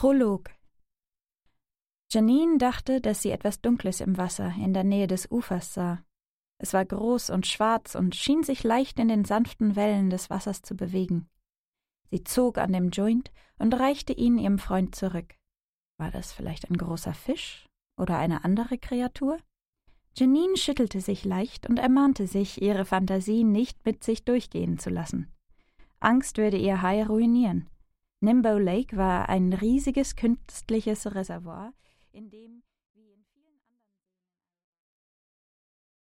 Prolog. Janine dachte, dass sie etwas Dunkles im Wasser in der Nähe des Ufers sah. Es war groß und schwarz und schien sich leicht in den sanften Wellen des Wassers zu bewegen. Sie zog an dem Joint und reichte ihn ihrem Freund zurück. War das vielleicht ein großer Fisch oder eine andere Kreatur? Janine schüttelte sich leicht und ermahnte sich, ihre Fantasie nicht mit sich durchgehen zu lassen. Angst würde ihr Hai ruinieren. Nimbo Lake war ein riesiges künstliches Reservoir, in dem